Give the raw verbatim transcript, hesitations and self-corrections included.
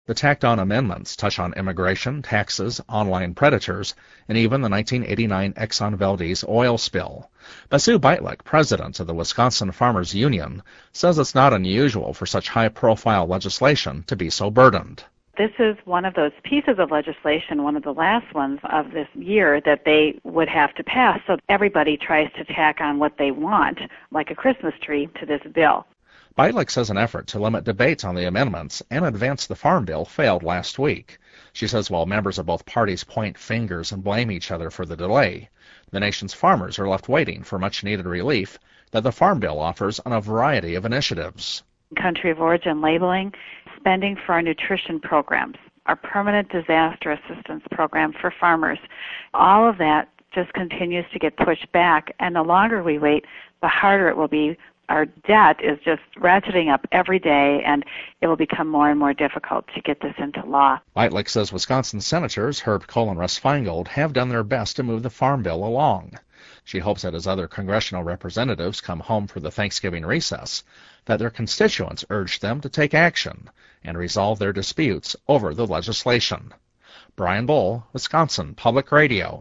The tacked-on amendments touch on immigration, taxes, online predators, and even the nineteen eighty-nine Exxon Valdez oil spill. But Sue Beitlich, president of the Wisconsin Farmers Union, says it's not unusual for such high-profile legislation to be so burdened. This is one of those pieces of legislation, one of the last ones of this year, that they would have to pass. So everybody tries to tack on what they want, like a Christmas tree, to this bill. Beitlich says an effort to limit debates on the amendments and advance the Farm Bill failed last week. She says while members of both parties point fingers and blame each other for the delay, the nation's farmers are left waiting for much-needed relief that the Farm Bill offers on a variety of initiatives. Country of origin labeling, spending for our nutrition programs, our permanent disaster assistance program for farmers. All of that just continues to get pushed back, and the longer we wait, the harder it will be. Our debt is just ratcheting up every day, and it will become more and more difficult to get this into law. Beitlich says Wisconsin Senators Herb Kohl and Russ Feingold have done their best to move the Farm Bill along. She hopes that as other congressional representatives come home for the Thanksgiving recess, that their constituents urge them to take action and resolve their disputes over the legislation. Brian Bull, Wisconsin Public Radio.